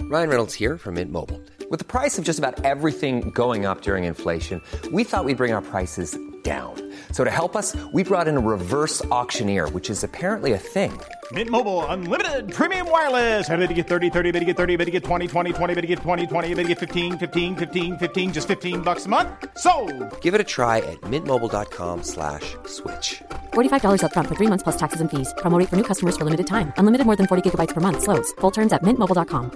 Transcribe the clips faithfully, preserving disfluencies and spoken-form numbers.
Ryan Reynolds here from Mint Mobile. With the price of just about everything going up during inflation, we thought we'd bring our prices down. So to help us, we brought in a reverse auctioneer, which is apparently a thing. Mint Mobile Unlimited Premium Wireless. How to get thirty, thirty, how to get thirty, how to get twenty, twenty, twenty, how to get twenty, twenty, how to get fifteen, fifteen, fifteen, fifteen, just fifteen bucks a month? Sold! Give it a try at mintmobile.com slash switch. forty-five dollars up front for three months plus taxes and fees. Promo rate for new customers for limited time. Unlimited more than forty gigabytes per month. Slows full terms at mint mobile dot com.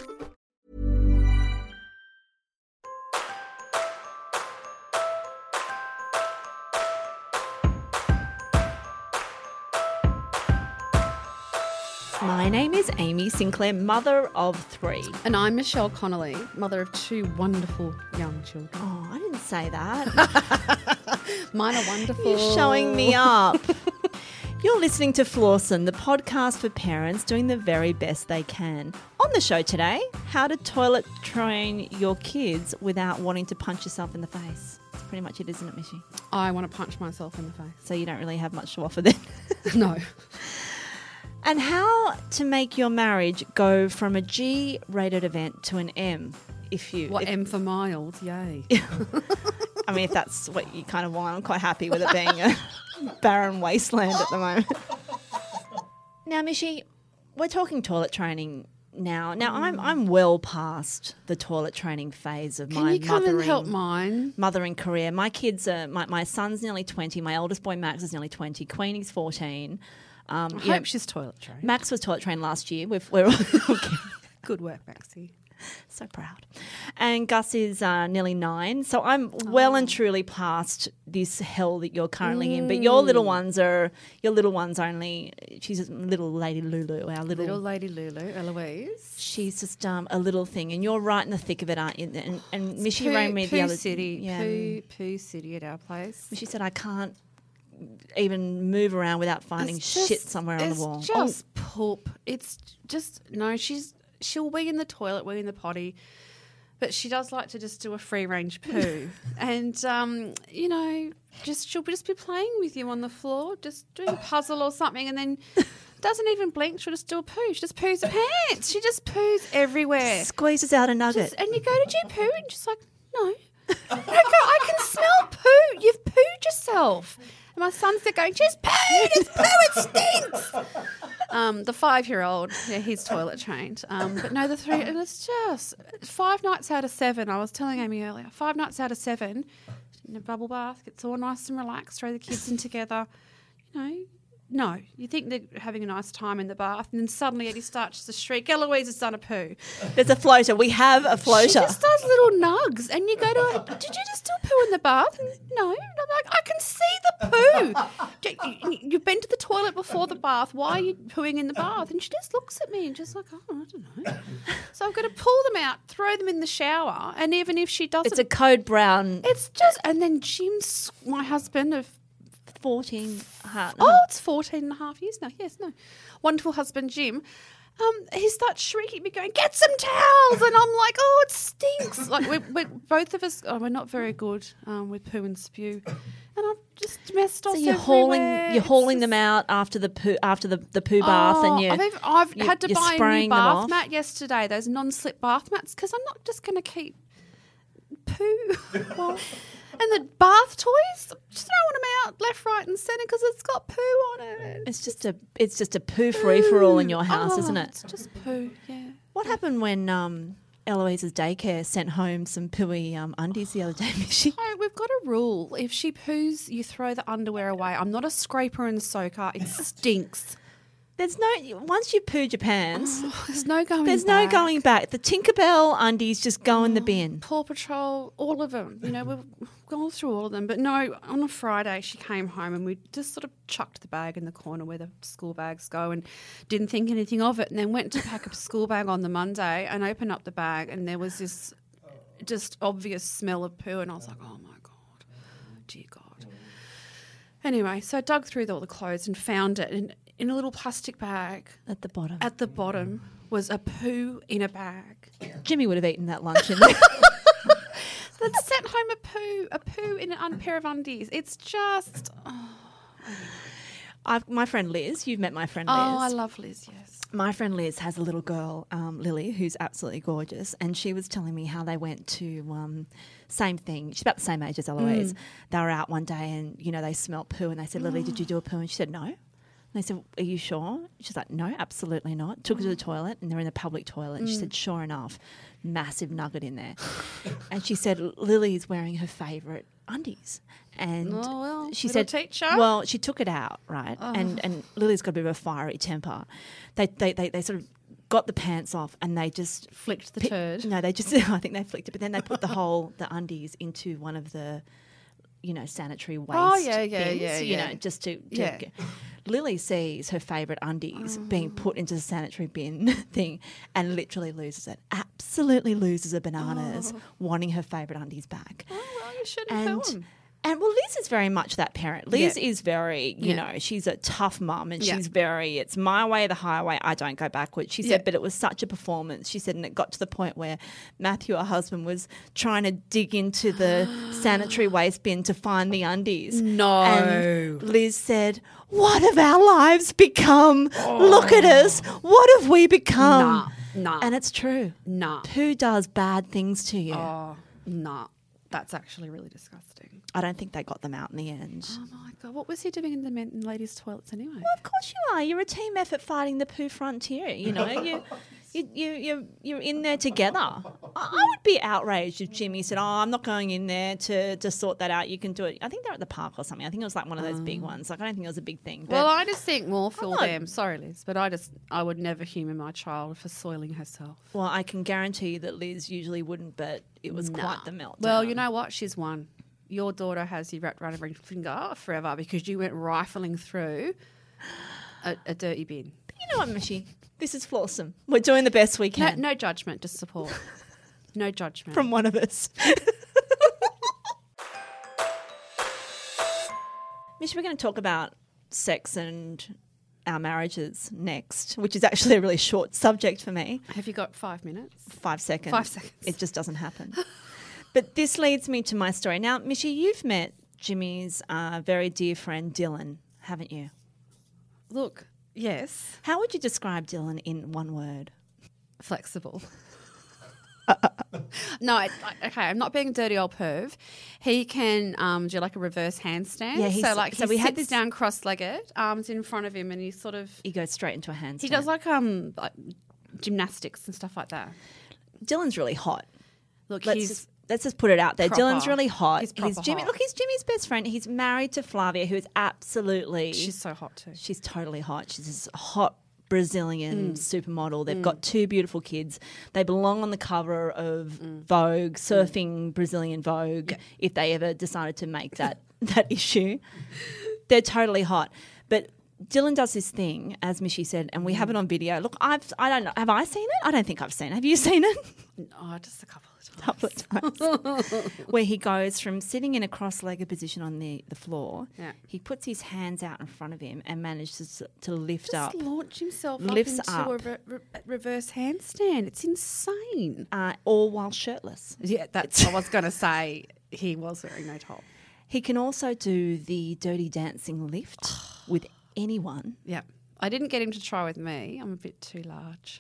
My name is Amy Sinclair, mother of three. And I'm Michelle Connolly, mother of two wonderful young children. Oh, I didn't say that. Mine are wonderful. You're showing me up. You're listening to Flawson, the podcast for parents doing the very best they can. On the show today, how to toilet train your kids without wanting to punch yourself in the face. That's pretty much it, isn't it, Mishy? I want to punch myself in the face. So you don't really have much to offer then? No. And how to make your marriage go from a G-rated event to an M. If you, What, if, M for mild? Yay. I mean, if that's what you kind of want, I'm quite happy with it being a barren wasteland at the moment. Now, Mishy, we're talking toilet training now. Now, I'm I'm well past the toilet training phase of Can my you come mothering, and help mine? mothering career. My kids are, my, my son's nearly twenty. My oldest boy, Max, is nearly twenty. Queenie's fourteen. Um, I you hope know, she's toilet trained. Max was toilet trained last year. We've, we're okay. Good work, Maxie. So proud. And Gus is uh, nearly nine. So I'm well and truly past this hell that you're currently in. But your little ones are, your little ones only, she's a little lady Lulu, our little, Little lady Lulu, Eloise. she's just um, a little thing. And you're right in the thick of it, aren't you? And, and Mishy Poo, rang me poo the other city, yeah. poo, poo city at our place. She said, I can't even move around without finding It's just- shit somewhere on the wall. It's just poop. It's just, no, she's, she'll wee in the toilet, wee in the potty, but she does like to just do a free range poo. and, um, you know, just she'll just be playing with you on the floor, just doing a puzzle or something, and then doesn't even blink. She'll just do a poo. She just poos her pants. She just poos everywhere. Squeezes out a nugget. Just, and you go, did you poo? And she's like, no. I go, I can smell poo. You've pooed yourself. And my son's there going, just poo, it's poo, it stinks. Um, the five-year-old, yeah, he's toilet trained. Um, but no, the three, and it's just five nights out of seven, I was telling Amy earlier, five nights out of seven, in a bubble bath, gets all nice and relaxed, throw the kids in together, you know. No, you think they're having a nice time in the bath, and then suddenly Eddie starts to shriek, Eloise has done a poo. There's a floater. We have a floater. She just does little nugs, and you go to her, did you just do a poo in the bath? And no. And I'm like, I can see the poo. You- you- You've been to the toilet before the bath. Why are you pooing in the bath? And she just looks at me and just like, oh, I don't know. So I've got to pull them out, throw them in the shower, and even if she doesn't. It's a code brown It's just, and then Jim's, my husband of fourteen. Heart. Oh, it's fourteen and a half years now. Yes, no. Wonderful husband, Jim. Um, he starts shrieking at me going, get some towels. And I'm like, oh, it stinks. Like, we're, we're, both of us, oh, we're not very good um, with poo and spew. And I've just messed off So you're everywhere. hauling, you're It's hauling just- them out after the poo, after the, the poo bath, Oh, and you. I've, even- I've you- had to you're buy a spraying new them bath off. mat yesterday, those non-slip bath mats, because I'm not just going to keep poo. Well, and the bath toys, just throwing them out left, right and centre because it's got poo on it. It's just a, it's just a poo free for all in your house, Oh, isn't it? It's just poo, yeah. What happened when um, Eloise's daycare sent home some pooey um, undies the other day, Mishy? Oh, we've got a rule. If she poos, you throw the underwear away. I'm not a scraper and soaker. It stinks. There's no, once you pooed your pants, Oh, there's no going there's back. no going back. The Tinkerbell undies just go in the bin. Paw Patrol, all of them. You know, we've gone through all of them. But no, on a Friday she came home and we just sort of chucked the bag in the corner where the school bags go and didn't think anything of it, and then went to pack a school bag on the Monday and opened up the bag and there was this just obvious smell of poo, and I was like, oh my God, dear God. Anyway, so I dug through all the clothes and found it, and in a little plastic bag At the bottom. at the bottom was a poo in a bag. Jimmy would have eaten that lunch in there. That sent home a poo, a poo in a un- pair of undies. It's just, oh, I've, my friend Liz, you've met my friend Liz. oh I love Liz, yes. My friend Liz has a little girl, um, Lily, who's absolutely gorgeous, and she was telling me how they went to um, same thing. She's about the same age as Eloise. Mm. They were out one day, and you know they smelt poo, and they said, "Lily, did you do a poo?" And she said, "No." And they said, "Are you sure?" She's like, "No, absolutely not." Took her to the toilet, and they're in the public toilet. And mm. she said, "Sure enough, massive nugget in there." And she said, "Lily's wearing her favourite undies." And oh, well, she little said, teacher. well, she took it out, right? Oh. And and Lily's got a bit of a fiery temper. They they they, they sort of got the pants off and they just flicked the pi- turd. No, they just I think they flicked it, but then they put the whole the undies into one of the, you know, sanitary waste. Oh yeah, yeah, bins, yeah, you yeah. know, just to, to Yeah. get. Lily sees her favourite undies being put into the sanitary bin thing and literally loses it. Absolutely loses her bananas, Oh. wanting her favourite undies back. Oh well, you should And have them. and well, Liz is very much that parent. Liz Yeah. is very, you Yeah. know, she's a tough mum and Yeah. she's very, it's my way or the highway. I don't go backwards. She said, Yeah. but it was such a performance. She said, and it got to the point where Matthew, her husband, was trying to dig into the sanitary waste bin to find the undies. No. And Liz said, what have our lives become? Look at us. What have we become? Nah, nah. And it's true. Nah. Who does bad things to you? Oh, nah. That's actually really disgusting. I don't think they got them out in the end. Oh my god, what was he doing in the men and ladies' toilets anyway? Of course you are. You're a team effort fighting the poo frontier. You know, you, you, you, you, you're in there together. I, I would be outraged if Jimmy said, "Oh, I'm not going in there to, to sort that out. You can do it." I think they're at the park or something. I think it was like one of those big ones. Like I don't think it was a big thing. But Well, I just think more for not- them. Sorry, Liz, but I just I would never humour my child for soiling herself. well, I can guarantee you that Liz usually wouldn't, but it was quite the meltdown. Well, you know what? She's won. Your daughter has you wrapped around every finger forever because you went rifling through a, a dirty bin. But you know what, Mishy? This is flawsome. We're doing the best we No, can no judgment, just support. No judgment. from one of us. Mish, we're going to talk about sex and our marriages next, which is actually a really short subject for me. Have you got five minutes? Five seconds. Five seconds. It just doesn't happen. But this leads me to my story. Now, Mishy, you've met Jimmy's uh, very dear friend Dylan, haven't you? Look, yes, How would you describe Dylan in one word? flexible. No, I, I- okay, I'm not being a dirty old perv. He can um, do like a reverse handstand. Yeah, he's- so like so he we had sits this- down cross-legged, arms in front of him, and he sort of He goes straight into a handstand. he does like um like gymnastics and stuff like that. Dylan's really hot. Look, Let's he's just, let's just put it out there. proper. Dylan's really hot. He's proper Jimmy. hot. Look, he's Jimmy's best friend. He's married to Flavia, who is absolutely. she's so hot too. She's totally hot. She's this hot Brazilian supermodel. They've got two beautiful kids. They belong on the cover of Vogue, surfing Brazilian Vogue, Yeah. if they ever decided to make that that issue. They're totally hot. But Dylan does this thing, as Mishy said, and we have it on video. Look, I've I don't know. Have I seen it? I don't think I've seen it. Have you seen it? Oh, just a couple of times. Couple of times. Where he goes from sitting in a cross-legged position on the, the floor. Yeah. He puts his hands out in front of him and manages to, to lift Just up. launch himself Lifts up into up. a re- re- reverse handstand. It's insane. Uh, all while shirtless. Yeah, that's. I was going to say he was wearing no top. He can also do the dirty dancing lift with anyone. Yeah, I didn't get him to try with me. I'm a bit too large.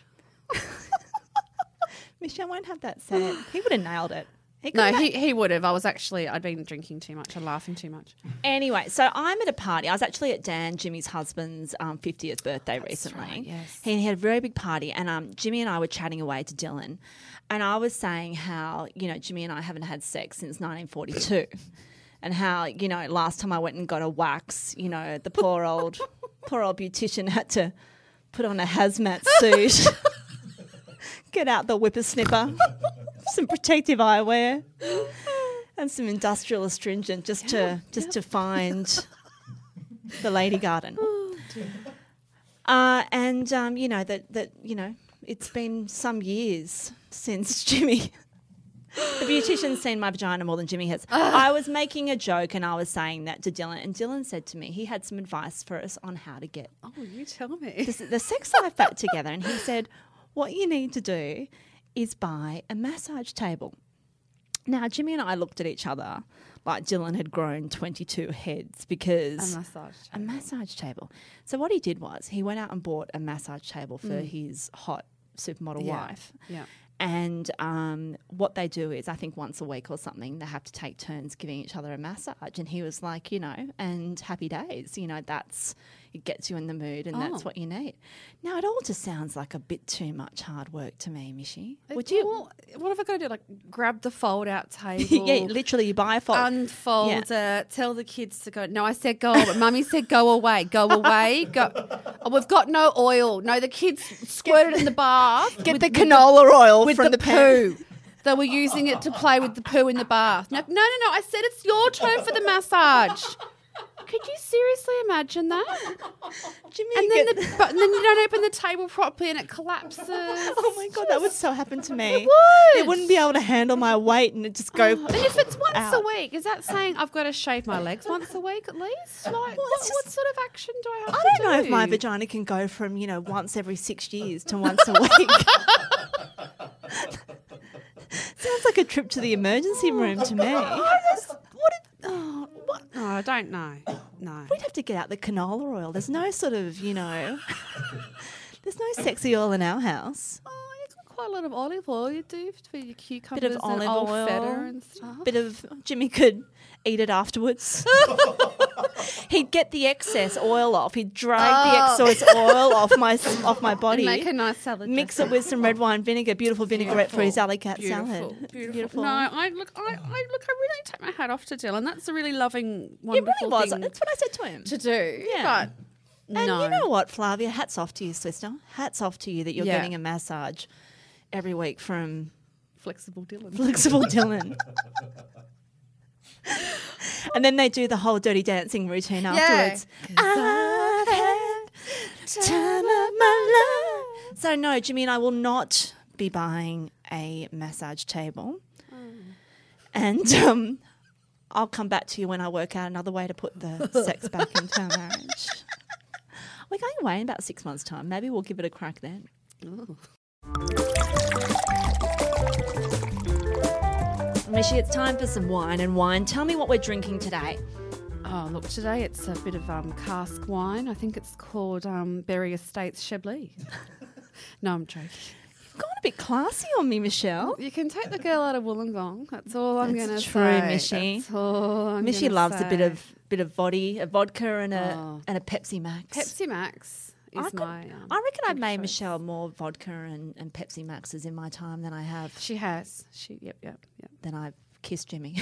Michelle won't have that said. He would have nailed it. He No, could've he, he would have. I was actually, I'd been drinking too much and laughing too much. Anyway, so I'm at a party. I was actually at Dan, Jimmy's husband's um, fiftieth birthday recently. right, yes. He had a very big party, and um, Jimmy and I were chatting away to Dylan, and I was saying how, you know, Jimmy and I haven't had sex since nineteen forty-two, and how, you know, last time I went and got a wax, you know, the poor old, poor old beautician had to put on a hazmat suit, get out the whippersnipper, some protective eyewear, and some industrial astringent just to just to find the lady garden. Uh, and um, you know that that you know it's been some years since Jimmy. The beautician's seen my vagina more than Jimmy has. I was making a joke and I was saying that to Dylan, and Dylan said to me he had some advice for us on how to get Oh, you tell me. the, the sex life back together. And he said, what you need to do is buy a massage table. Now, Jimmy and I looked at each other like Dylan had grown twenty-two heads because... A massage A table. massage table. So what he did was he went out and bought a massage table for his hot supermodel Mm. Yeah. wife. Yeah. And um, what they do is, I think once a week or something, they have to take turns giving each other a massage. And he was like, you know, and happy days, you know, that's, it gets you in the mood and that's Oh. what you need. Now, it all just sounds like a bit too much hard work to me, Mishy. Would you? Well, what have I got to do? Like grab the fold out table. yeah, literally, you buy a fold. Unfold it. Tell the kids to go. No, I said go. But Mummy said go away. Go away. Go. Oh, we've got no oil. No, the kids squirted in the bath. Get with- the with canola oil with from the, the, pan. poo. They were using it to play with the poo in the bath. No, no, no, no. I said it's your turn for the massage. Could you seriously imagine that? Jimmy, And then, get- the, but and then you don't open the table properly and it collapses. oh my God, that would so happen to me. It would. It wouldn't be able to handle my weight and it just go. And if it's once out. a week, is that saying I've got to shave my legs once a week at least? Like, what, it's what just- sort of action do I have I to don't know do? if my vagina can go from, you know, once every six years to once a week. Sounds like a trip to the emergency room to me. What is, oh, what? Oh, I don't know. No. We'd have to get out the canola oil. There's no sort of, you know, there's no sexy oil in our house. Oh, you've got quite a lot of olive oil you do for your cucumbers Bit of and olive old oil, feta and stuff. Bit of Jimmy could eat it afterwards. He'd get the excess oil off. He'd drag Oh. the excess oil off my off my body. And make a nice salad. Mix dressing. it with some red wine vinegar, beautiful vinaigrette for his alley cat Beautiful, salad. Beautiful. No, I look, I, I look, I really take my hat off to Dylan. That's a really loving, It wonderful really was. thing That's what I said to him. to do. Yeah. But And no. you know what, Flavia? Hats off to you, sister. Hats off to you that you're Yeah. getting a massage every week from Flexible Dylan. Flexible Dylan. And then they do the whole Dirty Dancing routine afterwards. I've had time of my life. So no, Jimmy and I will not be buying a massage table. And um, I'll come back to you when I work out another way to put the sex back into our marriage. We're going away in about six months' time. Maybe we'll give it a crack then. Mishy, it's time for some wine and wine. Tell me what we're drinking today. Oh, look, today it's a bit of um, cask wine. I think it's called um, Berry Estates Chablis. No, I'm joking. You've gone a bit classy on me, Michelle. You can take the girl out of Wollongong. That's all I'm That's going to true, say. Mishy. That's all I'm Mishy gonna loves a bit say. of bit of voddy, a vodka and a Oh. and a Pepsi Max. Pepsi Max is I, could- my. Um, I reckon I've big made choice. Michelle more vodka and, and Pepsi Maxes in my time than I have She has. She. Yep. Yep. Yep. than I've kissed Jimmy.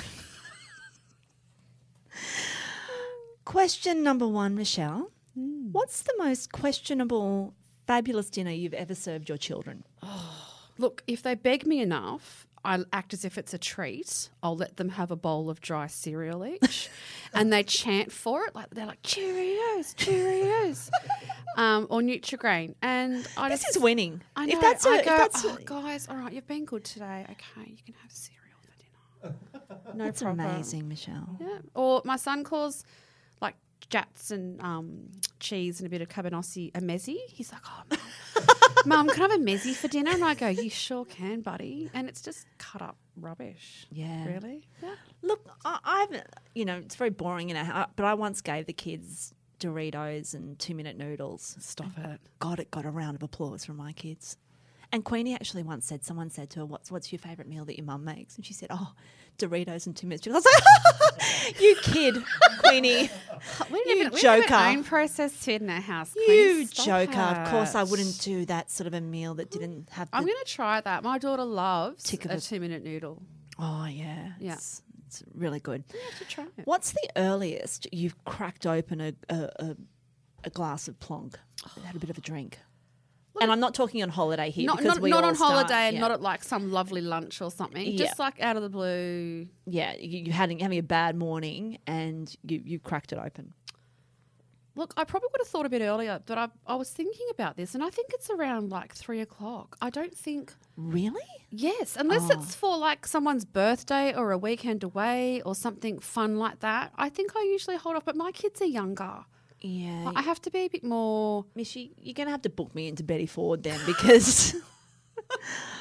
Question number one, Michelle. Hmm. What's the most questionable, fabulous dinner you've ever served your children? Look, if they beg me enough, I'll act as if it's a treat. I'll let them have a bowl of dry cereal each, and they chant for it. Like they're like Cheerios, Cheerios, um, or Nutri-Grain. And I This just, is winning. I know. If that's a, I if go, that's oh, a- guys, all right, you've been good today. Okay, you can have cereal for dinner. No that's problem. amazing, Michelle. Yeah. Or my son calls like jats and um, cheese and a bit of cabanossi a mezzi. He's like, oh, Mum, Mum, can I have a mezzi for dinner? And I go, you sure can, buddy. And it's just cut up rubbish. Yeah. Really? Yeah. Look, I, I've, you know, it's very boring in our house, but I once gave the kids Doritos and two-minute noodles. Stop it. God, it got a round of applause from my kids. And Queenie actually once said, someone said to her, what's what's your favourite meal that your mum makes? And she said, oh, Doritos and two minutes. I was like, you kid, Queenie. We You even, we joker. have our own processed food in our house. You Queen. Stop joker. Of course, I it. wouldn't do that sort of a meal that didn't have the... I'm going to try that. My daughter loves Tick of a a- two-minute noodle. Oh, yeah. Yeah. It's, it's really good. You have to try it. What's the earliest you've cracked open a, a, a, a glass of plonk and had a bit of a drink? And I'm not talking on holiday here Not, because not, we not all on start- holiday and yeah. not at like some lovely lunch or something. Yeah. Just like out of the blue. Yeah, you, you had having a bad morning and you, you cracked it open. Look, I probably would have thought a bit earlier, but I, I was thinking about this and I think it's around like three o'clock. I don't think, Really? yes, unless Oh. it's for like someone's birthday or a weekend away or something fun like that. I think I usually hold off, but my kids are younger. Yeah. I have to be a bit more. Mishy, you're going to have to book me into Betty Ford then because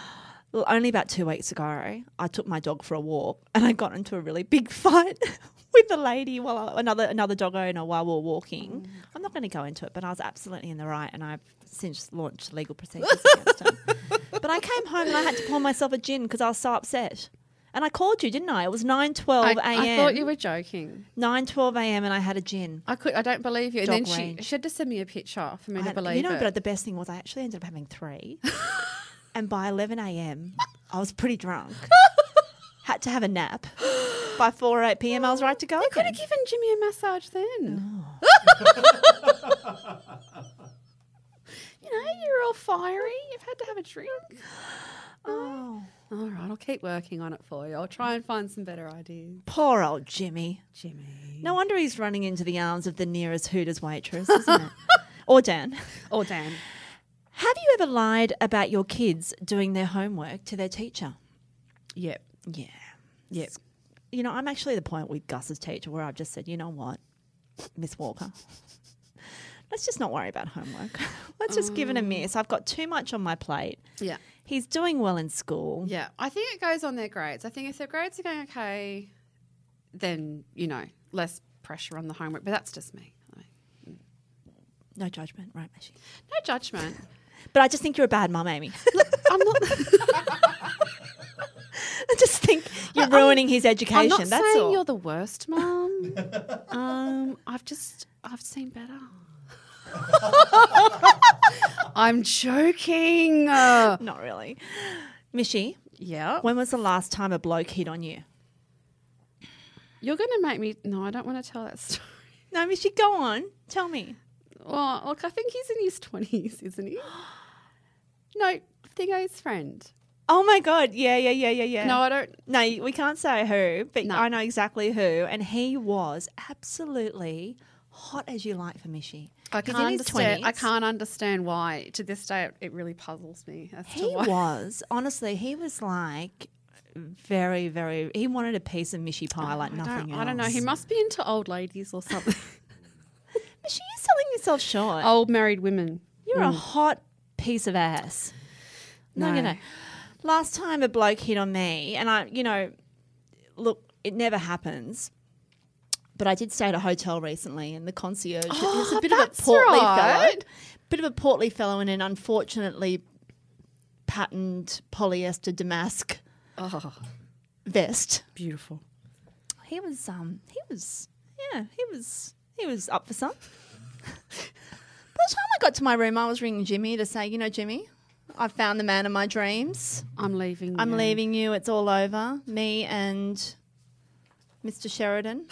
Well, only about two weeks ago, I took my dog for a walk and I got into a really big fight with the lady while I, another another dog owner while we were walking. Mm. I'm not going to go into it, but I was absolutely in the right, and I've since launched legal procedures against him. But I came home and I had to pour myself a gin because I was so upset. And I called you, didn't I? It was nine twelve a.m. I, I thought you were joking. nine twelve a.m. and I had a gin. I could. I don't believe you. And Dog then she, range. she had to send me a picture for me I to had- believe You know, it. but the best thing was I actually ended up having three. And by eleven a.m., I was pretty drunk. Had to have a nap. By four or eight p.m., I was right to go. You could again. have given Jimmy a massage then. You know, you're all fiery. You've had to have a drink. Oh. All right, I'll keep working on it for you. I'll try and find some better ideas. Poor old Jimmy. Jimmy. No wonder he's running into the arms of the nearest Hooters waitress, isn't it? Or Dan. Or Dan. Have you ever lied about your kids doing their homework to their teacher? Yep. Yeah. Yep. You know, I'm actually at the point with Gus's teacher where I've just said, you know what, Miss Walker, let's just not worry about homework. Let's just give it a miss. I've got too much on my plate. Yeah. He's doing well in school. Yeah. I think it goes on their grades. I think if their grades are going okay, then, you know, less pressure on the homework. But that's just me. No judgment, right, Mishi? No judgment. But I just think you're a bad mum, Amy. I'm not. I just think you're ruining his education. I'm not That's saying all. you're the worst, Mum. um, I've just I've seen better. I'm joking. Uh, Not really. Mishi, yeah. when was the last time a bloke hit on you? You're going to make me. No, I don't want to tell that story. No, Mishi, go on. Tell me. Well, look, I think he's in his twenties, isn't he? No, Thingo's friend. Oh, my God. Yeah, yeah, yeah, yeah, yeah. No, I don't. No, we can't say who, but No. I know exactly who. And he was absolutely hot as you like for Mishi. I He's can't in his understand. I twenties. can't understand why. To this day, it, it really puzzles me as He to why. was, honestly, he was like very, very, he wanted a piece of Mishi pie like I nothing don't, else. I don't know. He must be into old ladies or something. Mishi, you're selling yourself short. Old married women. You're a hot piece of ass. No, no, No. no. Last time a bloke hit on me, and I, you know, look, it never happens. But I did stay at a hotel recently, and the concierge Oh, was a bit of a that's portly right. fellow, bit of a portly fellow in an unfortunately patterned polyester damask Oh, vest. beautiful. He was, um, he was, yeah, he was, he was up for some. By the time I got to my room, I was ringing Jimmy to say, you know, Jimmy, I found the man of my dreams. I'm leaving. I'm you. leaving you. It's all over. Me and Mister Sheridan.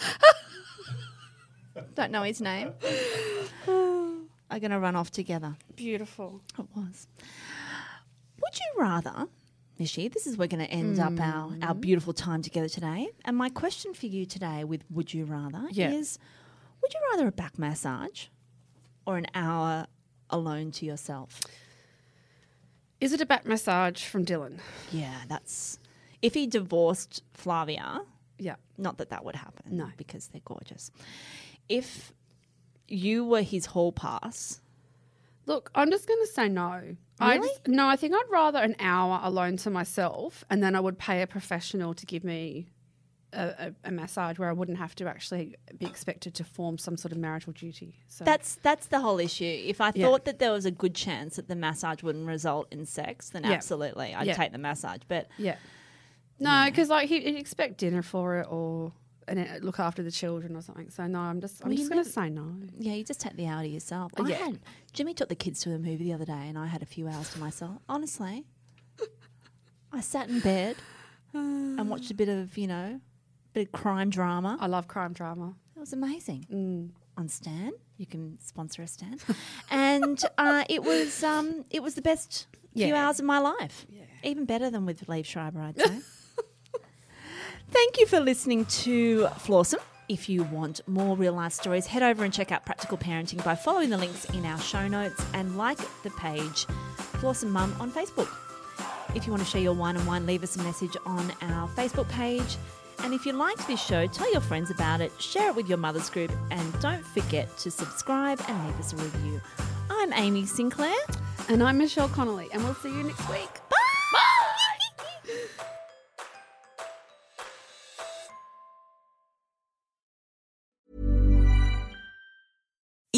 Don't know his name. Are going to run off together. Beautiful. It was. Would you rather, Mishi, this is where we're going to end up our, our beautiful time together today. And my question for you today with Would You Rather Yeah. is, would you rather a back massage or an hour alone to yourself? Is it a back massage from Dylan? Yeah, that's... If he divorced Flavia... Yeah. Not that that would happen. No. Because they're gorgeous. If you were his hall pass, Look, I'm just going to say no. I Really? just, no, I think I'd rather an hour alone to myself, and then I would pay a professional to give me a, a, a massage where I wouldn't have to actually be expected to form some sort of marital duty. So that's that's the whole issue. If I Yeah. thought that there was a good chance that the massage wouldn't result in sex, then Yeah. absolutely, I'd Yeah. take the massage. But yeah, no, because like he, he'd expect dinner for it or and it- look after the children or something. So no, I'm just I'm Well, you just going to never- say no. yeah, you just take the hour to yourself. I Yeah. had, Jimmy took the kids to a movie the other day and I had a few hours to myself. Honestly, I sat in bed and watched a bit of, you know, bit of crime drama. I love crime drama. It was amazing. Mm. On Stan, you can sponsor a Stan, and uh, it was um, it was the best few Yeah. hours of my life. Even better than with Liev Schreiber, I'd say. Thank you for listening to Flawsome. If you want more real life stories, head over and check out Practical Parenting by following the links in our show notes and like the page Flawsome Mum on Facebook. If you want to share your wine and wine, leave us a message on our Facebook page. And if you liked this show, tell your friends about it, share it with your mother's group, and don't forget to subscribe and leave us a review. I'm Amy Sinclair. And I'm Michelle Connolly, and we'll see you next week. Bye!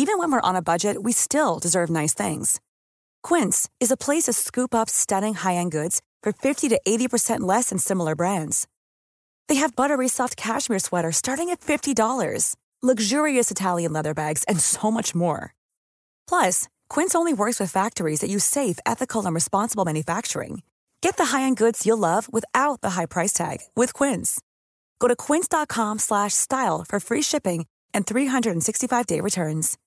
Even when we're on a budget, we still deserve nice things. Quince is a place to scoop up stunning high-end goods for fifty to eighty percent less than similar brands. They have buttery soft cashmere sweaters starting at fifty dollars, luxurious Italian leather bags, and so much more. Plus, Quince only works with factories that use safe, ethical, and responsible manufacturing. Get the high-end goods you'll love without the high price tag with Quince. Go to quince.com slash style for free shipping and three sixty-five day returns.